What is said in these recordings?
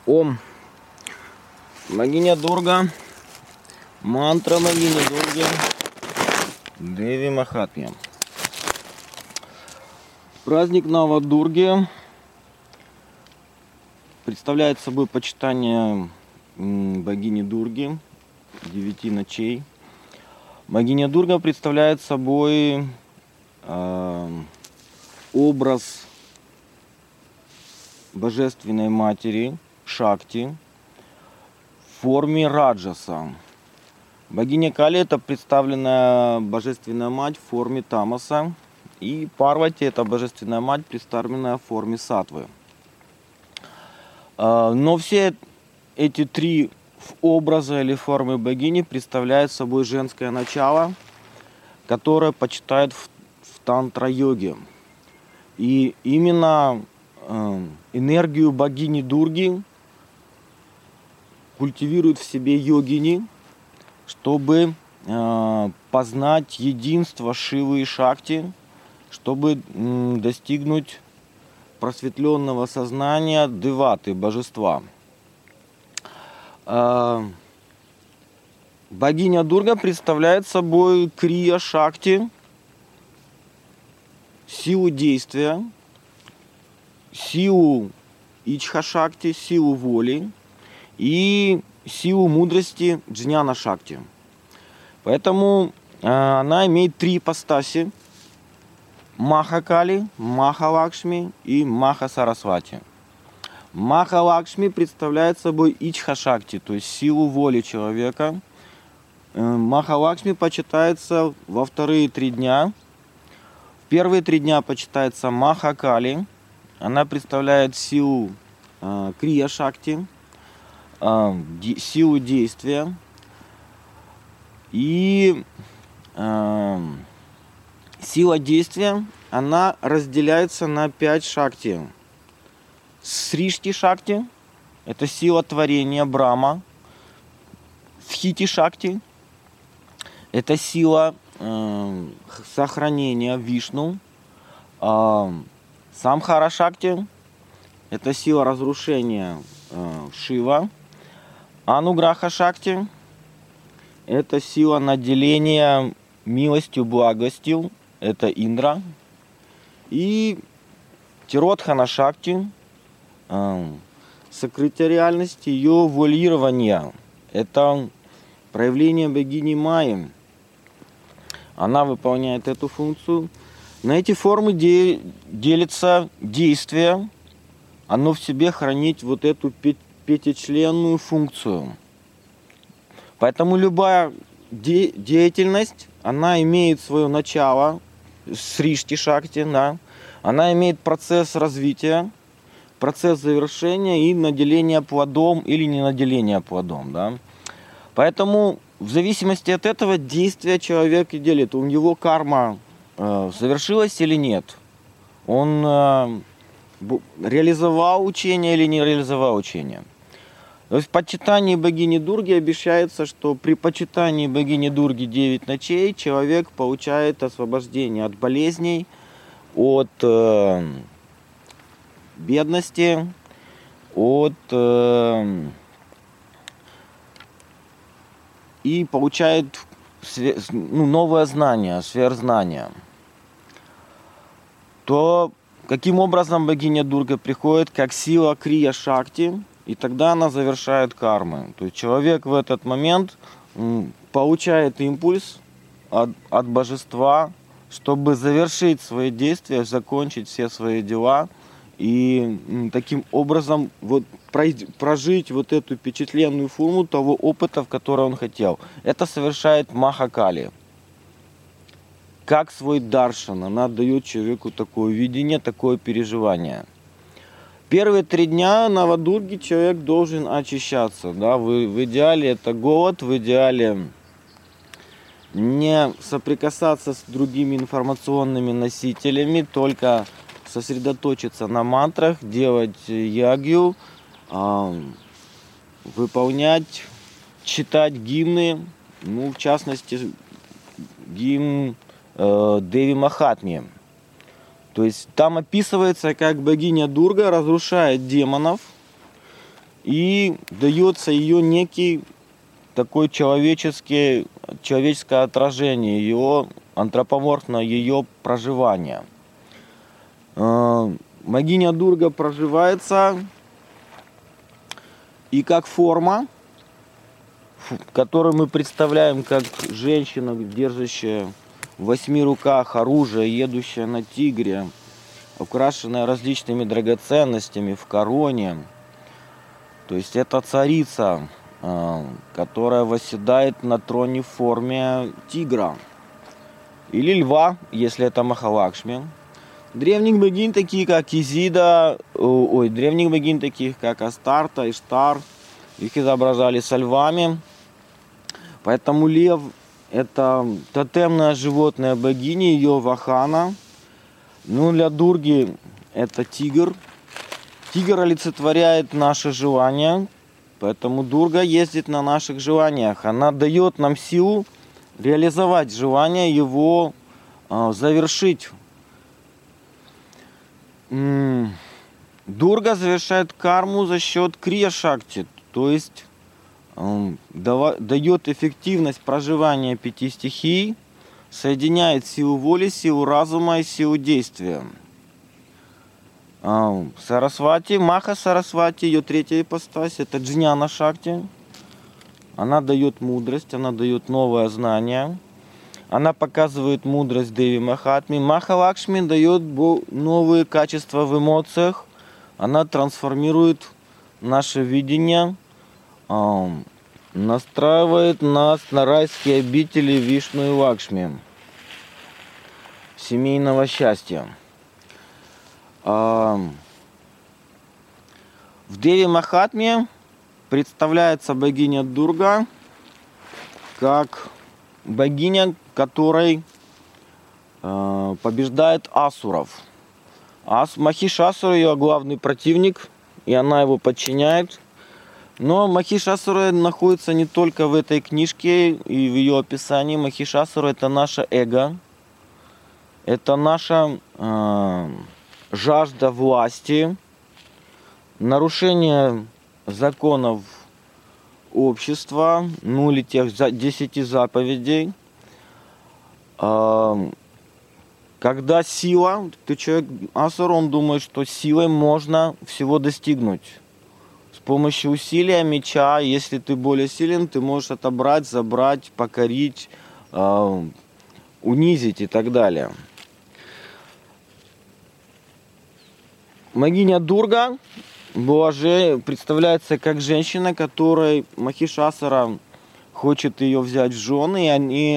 Ом. Богиня Дурга. Мантра богини Дурги. Деви Махатмья. Праздник Навадурги представляет собой почитание богини Дурги 9 ночей. Богиня Дурга представляет собой образ Божественной Матери Шакти в форме Раджаса. Богиня Кали — это представленная Божественная Мать в форме Тамаса. И Парвати — это Божественная Мать, представленная в форме Сатвы. Но все эти три образа или формы богини представляют собой женское начало, которое почитают в тантра-йоге. И именно энергию богини Дурги культивируют в себе йогини, чтобы познать единство Шивы и Шакти, чтобы достигнуть просветленного сознания деваты, божества. Богиня Дурга представляет собой крия Шакти, силу действия, силу Ичха-шакти, силу воли и силу мудрости Джняна-шакти. Поэтому она имеет три ипостаси: Маха-кали, Маха-лакшми и Маха-сарасвати. Маха-лакшми представляет собой Ичха-шакти, то есть силу воли человека. Маха-лакшми почитается во вторые 3 дня. В первые 3 дня почитается Маха-кали. Она представляет силу крия-шакти, силу действия. И сила действия, она разделяется на 5 шакти. Сришти-шакти – это сила творения Брахма. Дхити-шакти – это сила сохранения Вишну. Самхара-шакти – это сила разрушения Шива. Ануграха-шакти – это сила наделения милостью, благостью. Это Индра. И Тиродхана-шакти – сокрытие реальности, ее вуалирование. Это проявление богини Майи. Она выполняет эту функцию. На эти формы делится действие. Оно в себе хранит вот эту пятичленную функцию. Поэтому любая деятельность, она имеет свое начало, сришти-шакти, да. Она имеет процесс развития, процесс завершения и наделения плодом или не наделения плодом, да. Поэтому в зависимости от этого действия человек и делит. У него карма завершилась или нет. Он реализовал учение или не реализовал учение. То есть в почитании богини Дурги обещается, что при почитании богини Дурги 9 ночей человек получает освобождение от болезней, от бедности, от и получает новое знание, сверхзнание. То каким образом богиня Дурга приходит? Как сила крия-шакти. И тогда она завершает кармы. То есть человек в этот момент получает импульс от божества, чтобы завершить свои действия, закончить все свои дела и таким образом вот прожить вот эту впечатленную форму того опыта, в который он хотел. Это совершает Маха-кали. Как свой даршан, она дает человеку такое видение, такое переживание. Первые 3 дня Навадурги человек должен очищаться. Да? В идеале это голод, в идеале не соприкасаться с другими информационными носителями, только сосредоточиться на мантрах, делать ягью, выполнять, читать гимны, в частности гимн Деви Махатмьи. То есть там описывается, как богиня Дурга разрушает демонов и дается ее некий такой человеческое отражение, ее антропоморфное ее проживание. Богиня Дурга проживается и как форма, которую мы представляем как женщина, держащая в 8 руках оружие, едущая на тигре, украшенная различными драгоценностями в короне. То есть это царица, которая восседает на троне в форме тигра или льва, если это Махалакшми. Древних богинь, таких как Изида, древних богинь, таких как Астарта, Иштар, их изображали со львами. Поэтому лев – это тотемное животное богини, ее вахана. Ну, для Дурги это тигр. Тигр олицетворяет наши желания, поэтому Дурга ездит на наших желаниях. Она дает нам силу реализовать желание, его завершить. Дурга завершает карму за счет крия-шакти, то есть дает эффективность проживания 5 стихий, соединяет силу воли, силу разума и силу действия. Сарасвати, Маха Сарасвати, ее третья ипостась, это Джняна Шакти. Она дает мудрость, она дает новое знание. Она показывает мудрость Деви Махатми. Махалакшми дает новые качества в эмоциях. Она трансформирует наше видение, настраивает нас на райские обители Вишну и Лакшми, семейного счастья. В Деви Махатме представляется богиня Дурга как богиня, которой побеждает асуров. Махишасура ее главный противник, и она его подчиняет. Но Махишасура находится не только в этой книжке и в ее описании. Махишасура – это наше эго, это наша жажда власти, нарушение законов общества, ну или тех 10 заповедей. Когда сила, ты человек асур, он думает, что силой можно всего достигнуть. С помощью усилия меча, если ты более силен, ты можешь отобрать, забрать, покорить, унизить и так далее. Богиня Дурга представляется как женщина, которой Махишасура хочет ее взять в жены,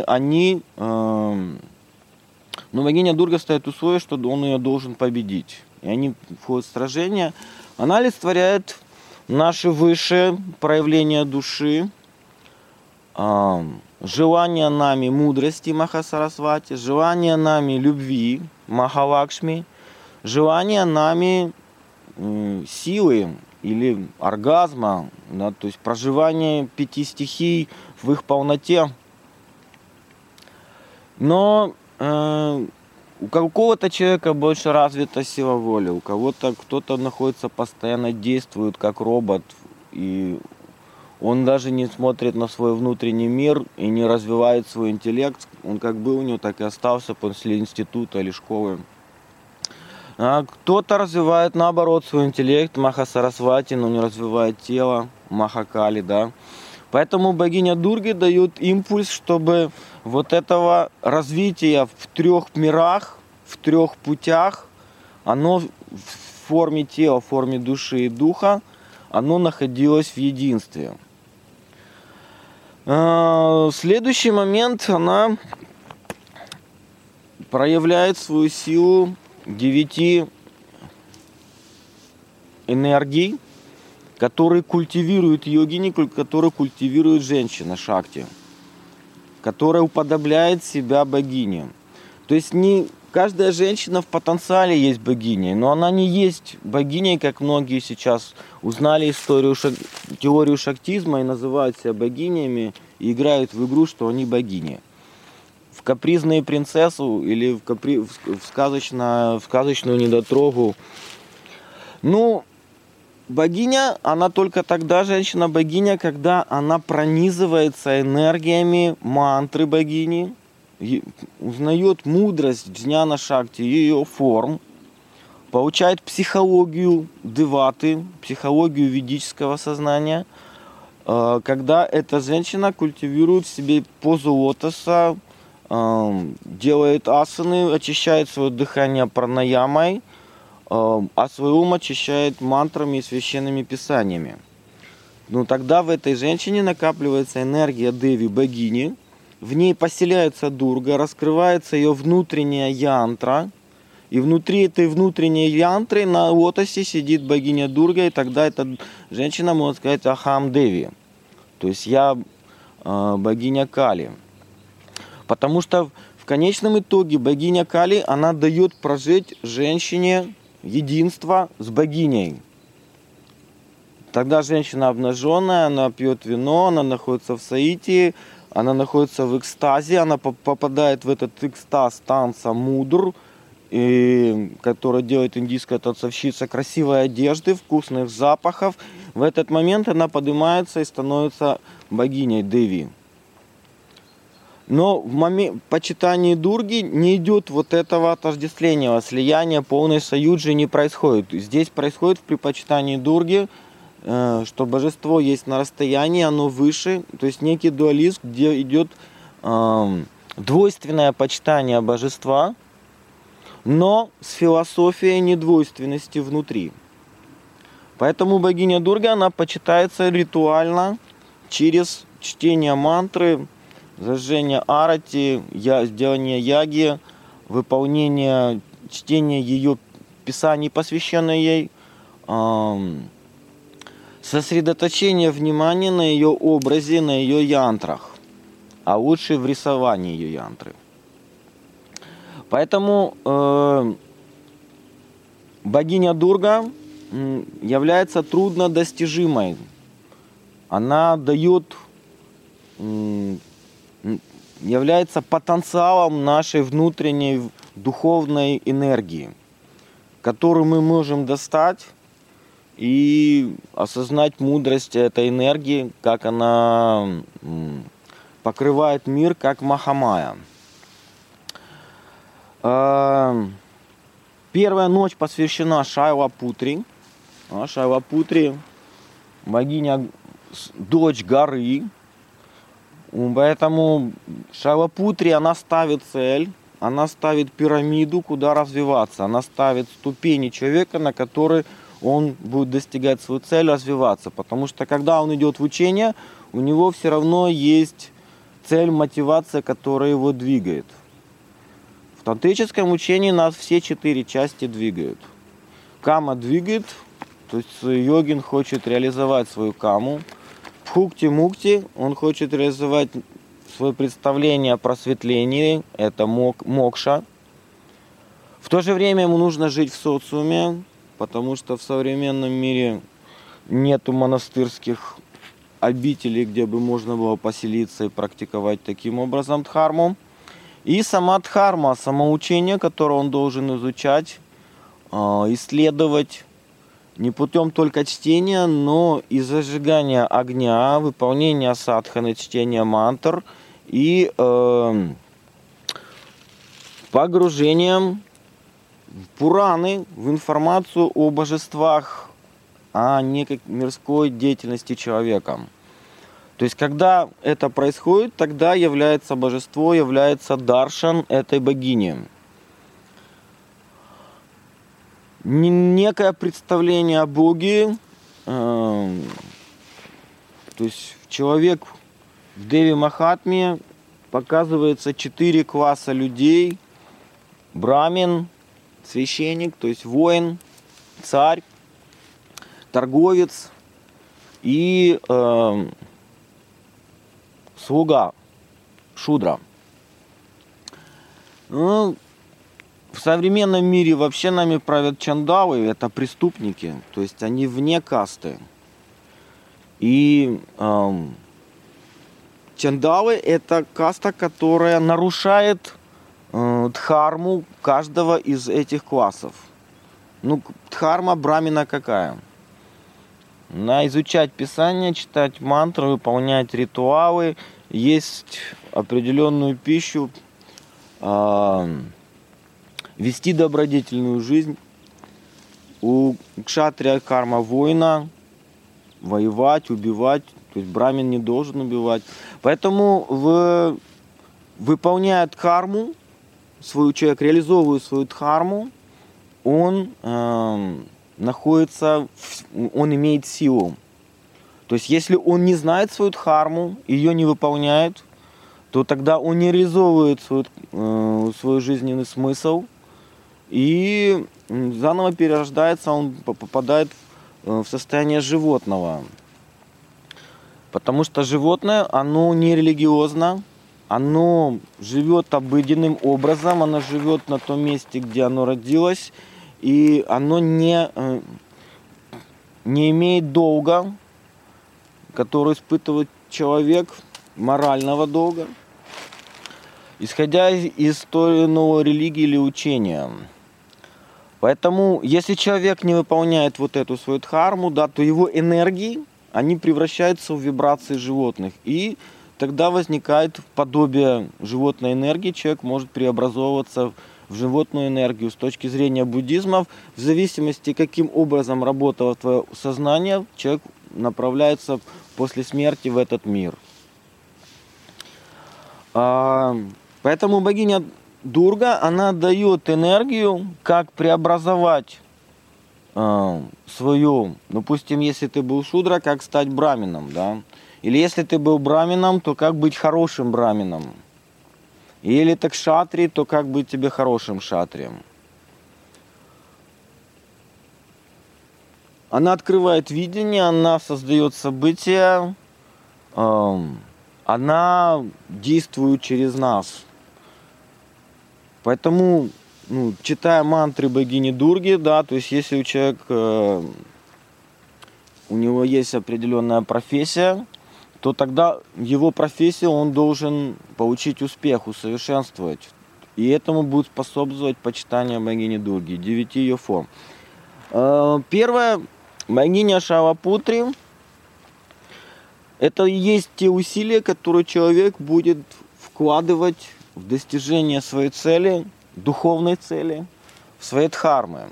но богиня Дурга ставит условие, что он ее должен победить. И они входят в сражение. Она олицетворяет наши высшие проявления души, желание нами мудрости Махасарасвати, желание нами любви Махалакшми, желание нами силы или оргазма, да, то есть проживание 5 стихий в их полноте. Но у какого-то человека больше развита сила воли, у кого-то кто-то находится постоянно, действует как робот, и он даже не смотрит на свой внутренний мир и не развивает свой интеллект. Он как был у него, так и остался после института или школы. А кто-то развивает, наоборот, свой интеллект, Махасарасвати, но не развивает тело, Махакали, да. Поэтому богиня Дурги дает импульс, чтобы вот этого развития в 3 мирах, в 3 путях, оно в форме тела, в форме души и духа, оно находилось в единстве. Следующий момент, она проявляет свою силу 9 энергий, которые культивируют йогини, которые культивирует женщина Шакти, которая уподобляет себя богине. То есть не каждая женщина в потенциале есть богиней, но она не есть богиней, как многие сейчас узнали теорию шактизма и называют себя богинями и играют в игру, что они богини. В капризную принцессу или в сказочную недотрогу. Ну, богиня, она только тогда женщина-богиня, когда она пронизывается энергиями мантры богини, узнает мудрость Джняна Шакти, ее форм, получает психологию деваты, психологию ведического сознания, когда эта женщина культивирует в себе позу лотоса, делает асаны, очищает свое дыхание пранаямой, а свой ум очищает мантрами и священными писаниями. Ну тогда в этой женщине накапливается энергия Деви, богини, в ней поселяется Дурга, раскрывается ее внутренняя янтра, и внутри этой внутренней янтры на лотосе сидит богиня Дурга, и тогда эта женщина может сказать Ахам Деви, то есть я богиня Кали. Потому что в конечном итоге богиня Кали, она дает прожить женщине единство с богиней. Тогда женщина обнаженная, она пьет вино, она находится в саитии, она находится в экстазе, она попадает в этот экстаз танца мудр, который делает индийская танцовщица, красивой одежды, вкусных запахов. В этот момент она поднимается и становится богиней Деви. Но в почитании Дурги не идет вот этого отождествления, слияния, полной союджи не происходит. Здесь происходит при почитании Дурги, что божество есть на расстоянии, оно выше, то есть некий дуализм, где идет двойственное почитание божества, но с философией недвойственности внутри. Поэтому богиня Дурга, она почитается ритуально через чтение мантры, зажжение арати, сделание яги, выполнение, чтение ее писаний, посвященных ей, сосредоточение внимания на ее образе, на ее янтрах, а лучше в рисовании ее янтры. Поэтому богиня Дурга является труднодостижимой. Она дает, является потенциалом нашей внутренней духовной энергии, которую мы можем достать и осознать мудрость этой энергии, как она покрывает мир, как Махамая. Первая ночь посвящена Шайлапутри. Шайлапутри, богиня, дочь горы. Поэтому Шайлапутри, она ставит цель, она ставит пирамиду, куда развиваться. Она ставит ступени человека, на которые он будет достигать свою цель, развиваться. Потому что когда он идет в учение, у него все равно есть цель, мотивация, которая его двигает. В тантрическом учении нас все 4 части двигают. Кама двигает, то есть йогин хочет реализовать свою каму. Бхукти-мукти, он хочет реализовать свое представление о просветлении, это мокша. В то же время ему нужно жить в социуме, потому что в современном мире нету монастырских обителей, где бы можно было поселиться и практиковать таким образом дхарму. И сама дхарма, самоучение, которое он должен изучать, исследовать не путем только чтения, но и зажигания огня, выполнения садханы, чтения мантр и погружением в Пураны, в информацию о божествах, а не как мирской деятельности человека. То есть, когда это происходит, тогда является божество, является даршан этой богини. Некое представление о Боге, то есть человек в Деви Махатме показывается 4 класса людей: брамин, священник, то есть воин, царь, торговец и слуга, шудра. Ну, в современном мире вообще нами правят чандалы, это преступники, то есть они вне касты. И чандалы это каста, которая нарушает дхарму каждого из этих классов. Ну, дхарма брамина какая? изучать Писание, читать мантры, выполнять ритуалы, есть определенную пищу, вести добродетельную жизнь. У кшатрия карма воина воевать, убивать, то есть брамин не должен убивать. Поэтому выполняя дхарму, человек реализовывает свою дхарму, он он имеет силу. То есть если он не знает свою дхарму, ее не выполняет, то тогда он не реализовывает свой жизненный смысл и заново перерождается, он попадает в состояние животного. Потому что животное, оно не религиозно, оно живет обыденным образом, оно живет на том месте, где оно родилось, и оно не имеет долга, который испытывает человек, морального долга, исходя из той или иной религии или учения. Поэтому, если человек не выполняет вот эту свою дхарму, да, то его энергии, они превращаются в вибрации животных. И тогда возникает подобие животной энергии, человек может преобразовываться в животную энергию. С точки зрения буддизма, в зависимости, каким образом работало твое сознание, человек направляется после смерти в этот мир. Поэтому богиня Дурга, она дает энергию, как преобразовать свою, допустим, если ты был шудра, как стать брамином, да? Или если ты был брамином, то как быть хорошим брамином? Или ты кшатри, то как быть тебе хорошим кшатрием? Она открывает видение, она создает события, она действует через нас. Поэтому, читая мантры богини Дурги, да, то есть если у человека, у него есть определенная профессия, то тогда его профессию он должен получить успех, усовершенствовать. И этому будет способствовать почитание богини Дурги, 9 ее форм. Первая, богиня Шавапутри, это и есть те усилия, которые человек будет вкладывать в достижение своей цели, духовной цели, в своей дхармы.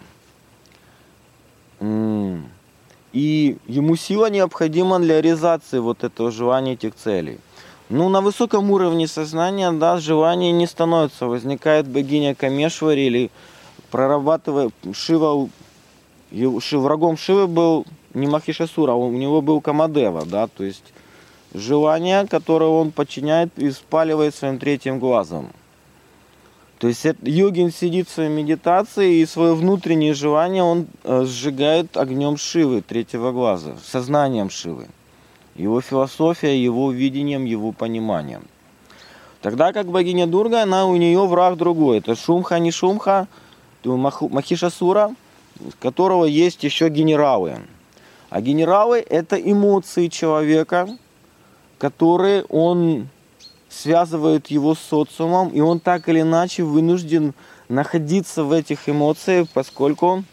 И ему сила необходима для реализации вот этого желания, этих целей. На высоком уровне сознания, да, желание не становится. Возникает богиня Камешвари или прорабатывая Шива. Врагом Шивы был не Махишасура, у него был Камадева, да, то есть желание, которое он подчиняет и спаливает своим третьим глазом. То есть йогин сидит в своей медитации и свое внутреннее желание он сжигает огнем Шивы, третьего глаза, сознанием Шивы. Его философия, его видением, его пониманием. Тогда как богиня Дурга, у нее враг другой. Это Шумха, не Шумха, Махишасура, у которого есть еще генералы. А генералы – это эмоции человека, которые он связывает его с социумом, и он так или иначе вынужден находиться в этих эмоциях, поскольку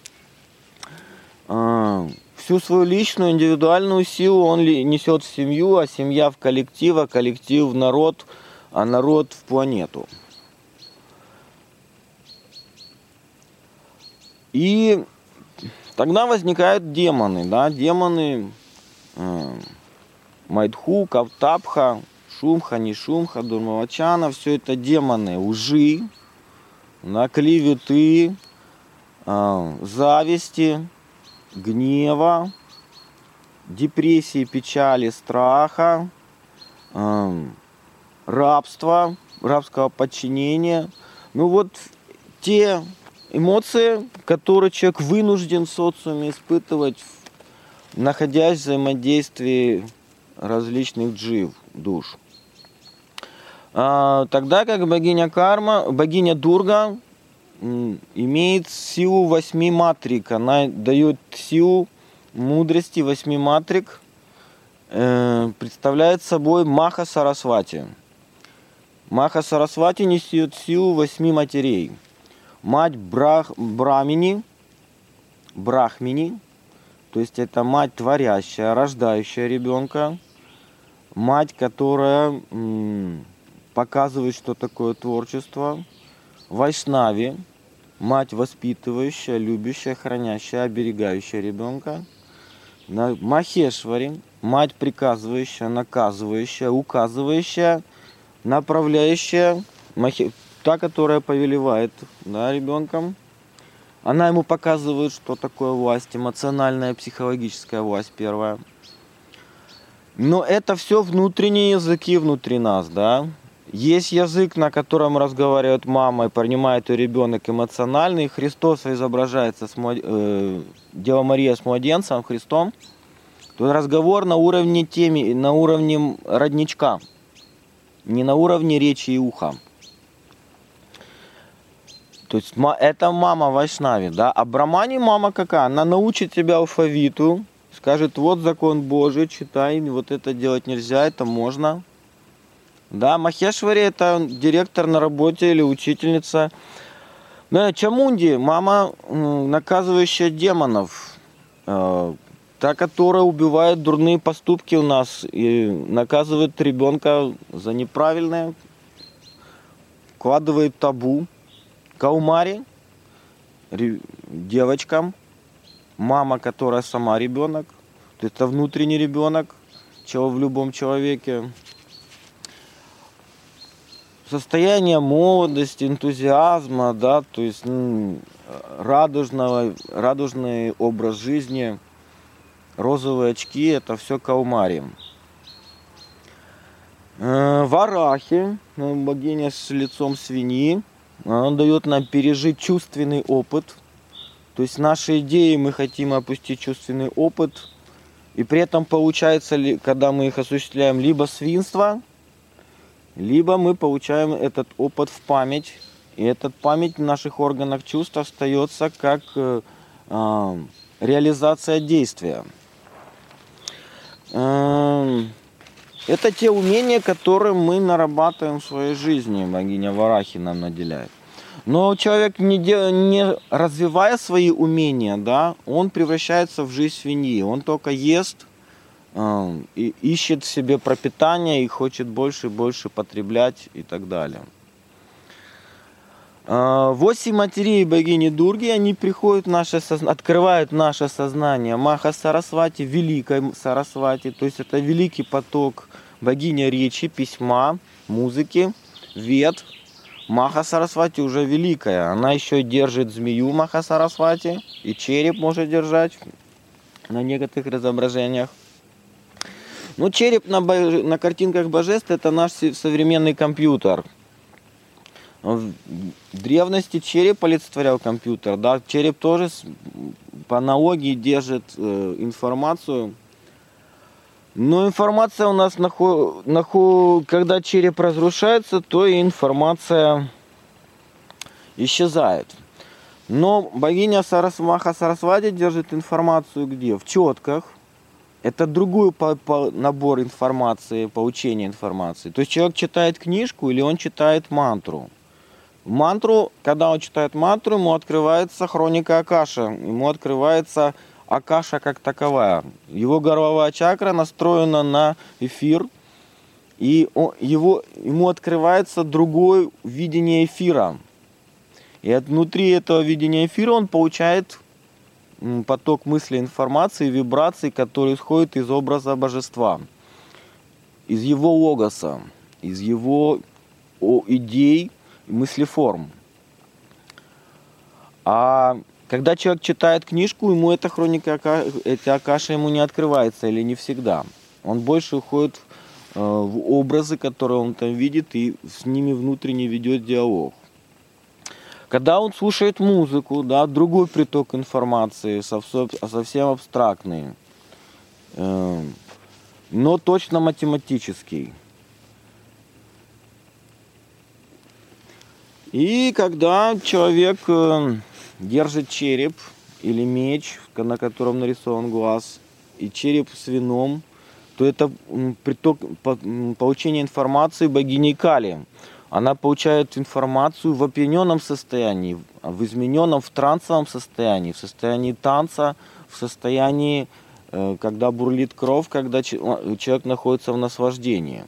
всю свою личную, индивидуальную силу он несет в семью, а семья в коллектив, а коллектив в народ, а народ в планету. И тогда возникают демоны, да, демоны Майдху, Кавтабха, Шумха, Нишумха, Дурмавачана, все это демоны лжи, клеветы, зависти, гнева, депрессии, печали, страха, рабства, рабского подчинения. Те эмоции, которые человек вынужден в социуме испытывать, находясь в взаимодействии различных джив, душ. Тогда как богиня Дурга имеет силу 8 матрик. Она дает силу мудрости 8 матрик. Представляет собой Маха Сарасвати. Маха Сарасвати несет силу 8 матерей. Мать Брахмини, То есть это мать творящая, рождающая ребенка, мать, которая показывает, что такое творчество. Вайшнави, мать воспитывающая, любящая, хранящая, оберегающая ребенка. Махешвари, мать приказывающая, наказывающая, указывающая, направляющая, та, которая повелевает, да, ребенком. Она ему показывает, что такое власть, эмоциональная, психологическая власть первая. Но это все внутренние языки внутри нас, да. Есть язык, на котором разговаривает мама и принимает ее ребенок эмоциональный. Христос изображается, Дева Мария с младенцем, Христом. То разговор на уровне темы, на уровне родничка, не на уровне речи и уха. То есть это мама Вайшнави, да. А Брамани мама какая? Она научит тебя алфавиту, скажет, вот закон Божий, читай, вот это делать нельзя, это можно. Да, Махешвари это директор на работе или учительница. Да, Чамунди, мама, наказывающая демонов, та, которая убивает дурные поступки у нас и наказывает ребенка за неправильное, вкладывает табу. Каумари, девочкам, мама, которая сама ребенок, это внутренний ребенок в любом человеке. Состояние молодости, энтузиазма, да, то есть радужный образ жизни, розовые очки, это все Каумари. Варахи, богиня с лицом свиньи, она дает нам пережить чувственный опыт. То есть наши идеи мы хотим опустить чувственный опыт. И при этом получается, когда мы их осуществляем, либо свинство, либо мы получаем этот опыт в память. И эта память в наших органах чувств остается как реализация действия. Это те умения, которые мы нарабатываем в своей жизни, богиня Варахи нам наделяет. Но человек, не развивая свои умения, да, он превращается в жизнь свиньи. Он только ест, и ищет в себе пропитание и хочет больше и больше потреблять и так далее. 8 матерей богини Дурги, они приходят в наше сознание, открывают наше сознание. Маха Сарасвати, великой Сарасвати, то есть это великий поток богиня речи, письма, музыки, вед. Маха Сарасвати уже великая, она еще держит змею Маха Сарасвати, и череп может держать на некоторых изображениях. Ну, череп на картинках божеств это наш современный компьютер. В древности череп олицетворял компьютер, да, череп тоже по аналогии держит информацию. Но информация у нас, когда череп разрушается, то и информация исчезает. Но богиня Маха Сарасвати держит информацию где? В четках. Это другой набор информации, получение информации. То есть человек читает книжку или он читает мантру. Мантру, когда он читает мантру, ему открывается хроника Акаша, ему открывается Акаша как таковая. Его горловая чакра настроена на эфир, и ему открывается другое видение эфира. И внутри этого видения эфира он получает поток мысли, информации, вибраций, которые исходят из образа божества, из его логоса, из его идей, мыслеформ. А когда человек читает книжку, ему эта хроника, эти Акаши ему не открывается или не всегда. Он больше уходит в образы, которые он там видит, и с ними внутренне ведет диалог. Когда он слушает музыку, да, другой приток информации, совсем абстрактный, но точно математический. И когда человек держит череп или меч, на котором нарисован глаз, и череп с вином, то это приток получения информации богини Кали. Она получает информацию в опьяненном состоянии, в измененном, в трансовом состоянии, в состоянии танца, в состоянии, когда бурлит кровь, когда человек находится в наслаждении.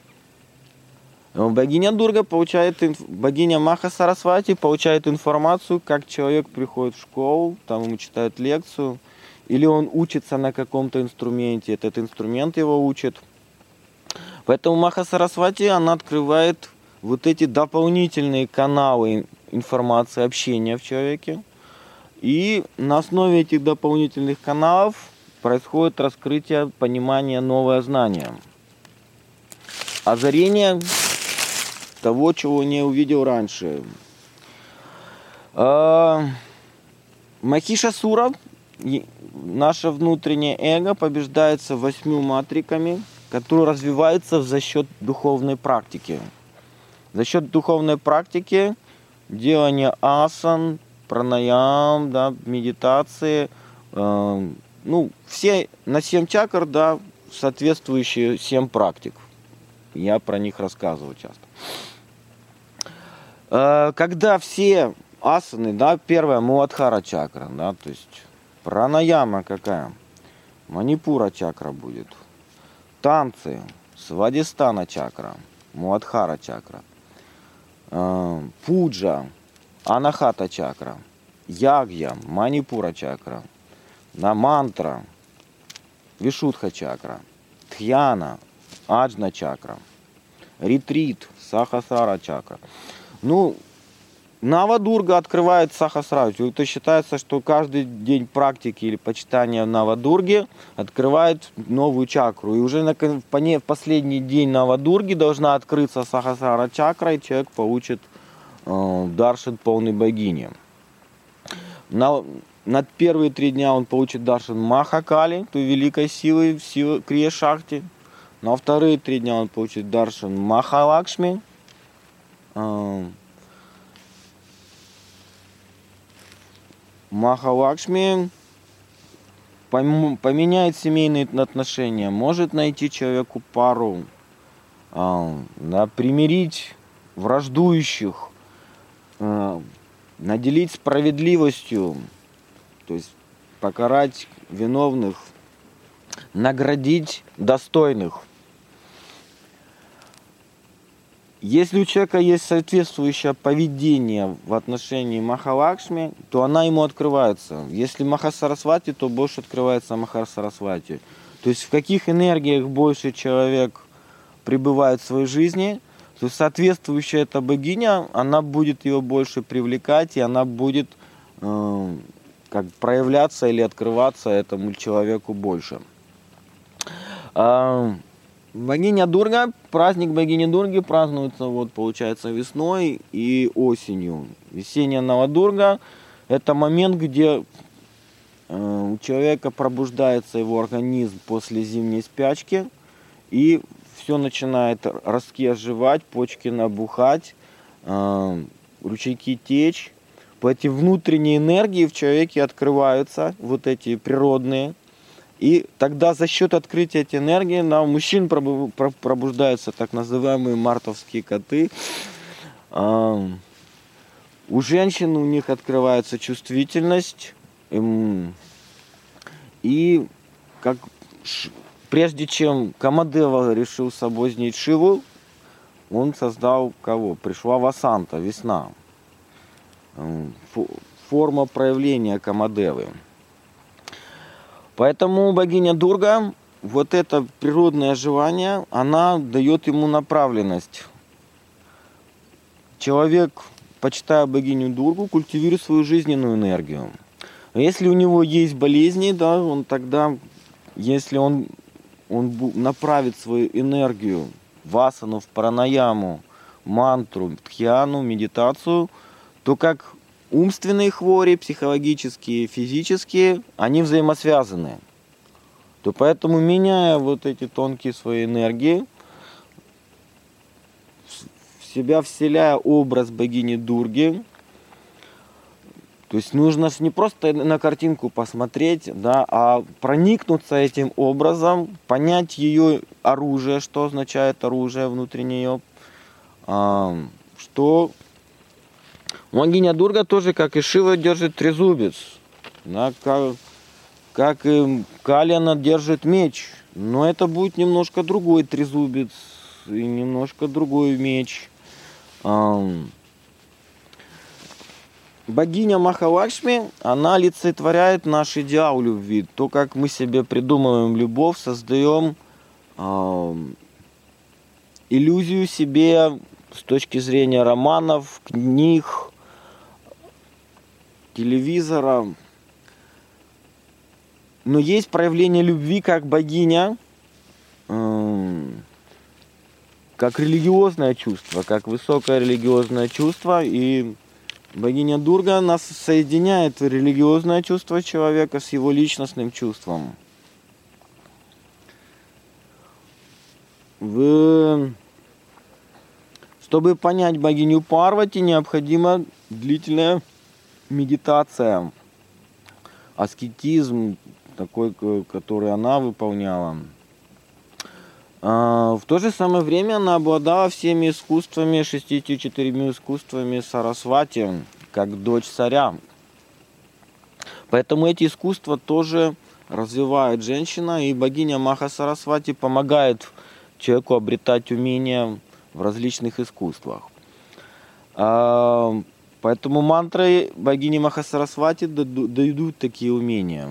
Богиня Дурга богиня Маха Сарасвати получает информацию, как человек приходит в школу, там ему читают лекцию, или он учится на каком-то инструменте, этот инструмент его учит. Поэтому Маха Сарасвати, она открывает вот эти дополнительные каналы информации, общения в человеке. И на основе этих дополнительных каналов происходит раскрытие, понимание, новое знание. Озарение того, чего не увидел раньше. Махишасура, наше внутреннее эго, побеждается 8 матриками, которые развиваются за счет духовной практики. За счет духовной практики, делания асан, пранаям, да, медитации, все на 7 чакр, да, соответствующие 7 практик. Я про них рассказываю часто. Когда все асаны, да, первая Муладхара чакра, да, то есть пранаяма какая, Манипура чакра будет, танцы, Свадистана чакра, Муладхара чакра, пуджа, Анахата чакра, ягья, Манипура чакра, мантра, Вишудха чакра, Дхьяна, Аджна чакра, ретрит, Сахасрара чакра. Навадурга открывает Сахасрару. Это считается, что каждый день практики или почитания Навадурги открывает новую чакру. И уже в последний день Навадурги должна открыться Сахасрара чакра, и человек получит даршан полной богини. На первые 3 дня он получит даршан Махакали, той великой силы Крия-Шакти. На вторые 3 дня он получит даршан Махалакшми. Махалакшми поменяет семейные отношения, может найти человеку пару, примирить враждующих, наделить справедливостью, то есть покарать виновных, наградить достойных. Если у человека есть соответствующее поведение в отношении Махалакшми, то она ему открывается. Если Махасарасвати, то больше открывается Махасарасвати. То есть в каких энергиях больше человек пребывает в своей жизни, то соответствующая эта богиня, она будет ее больше привлекать, и она будет проявляться или открываться этому человеку больше. Богиня Дурга, праздник богини Дурги празднуется, получается, весной и осенью. Весенняя Навадурга – это момент, где у человека пробуждается его организм после зимней спячки, и все начинает ростки оживать, почки набухать, ручейки течь. Эти внутренние энергии в человеке открываются, вот эти природные. И тогда за счет открытия этой энергии у мужчин пробуждаются так называемые мартовские коты. У женщин у них открывается чувствительность. И прежде чем Камадева решил соблазнить Шиву, он создал кого? Пришла Васанта, весна. Форма проявления Камадевы. Поэтому богиня Дурга, вот это природное оживание, она дает ему направленность. Человек, почитая богиню Дургу, культивирует свою жизненную энергию. Если у него есть болезни, да, он тогда, если он направит свою энергию в асану, в пранаяму, мантру, дхьяну, медитацию, то как умственные хвори, психологические, физические, они взаимосвязаны. То поэтому, меняя вот эти тонкие свои энергии, в себя вселяя образ богини Дурги, то есть нужно не просто на картинку посмотреть, да, а проникнуться этим образом, понять ее оружие, что означает оружие внутри нее, что богиня Дурга тоже, как и Шива, держит трезубец. Да, как и Кали, она держит меч. Но это будет немножко другой трезубец и немножко другой меч. Богиня Махалакшми, она олицетворяет наш идеал любви. То, как мы себе придумываем любовь, создаем иллюзию себе с точки зрения романов, книг, телевизора. Но есть проявление любви как богиня, как религиозное чувство, как высокое религиозное чувство. И богиня Дурга нас соединяет религиозное чувство человека с его личностным чувством. Чтобы понять богиню Парвати, необходима длительная медитация, аскетизм, такой, который она выполняла. В то же самое время она обладала всеми искусствами, 64 искусствами Сарасвати, как дочь царя. Поэтому эти искусства тоже развивает женщина, и богиня Маха Сарасвати помогает человеку обретать умения в различных искусствах. Поэтому мантры богини Маха Сарасвати дают такие умения.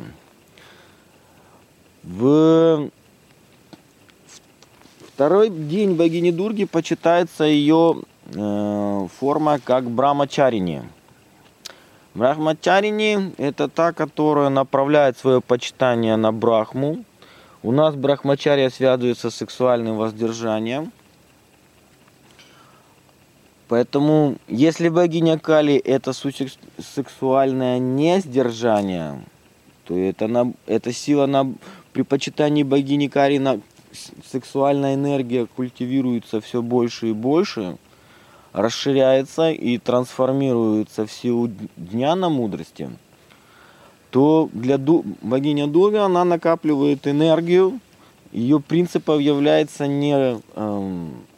Второй день богини Дурги почитается ее форма как Брахмачарини. Брахмачарини – это та, которая направляет свое почитание на Брахму. У нас брахмачария связывается с сексуальным воздержанием. Поэтому, если богиня Кали – это сексуальное несдержание, то эта сила при почитании богини Кали, сексуальная энергия культивируется все больше и больше, расширяется и трансформируется в силу дня мудрости, то для богиня Дурга она накапливает энергию. Ее принципом является не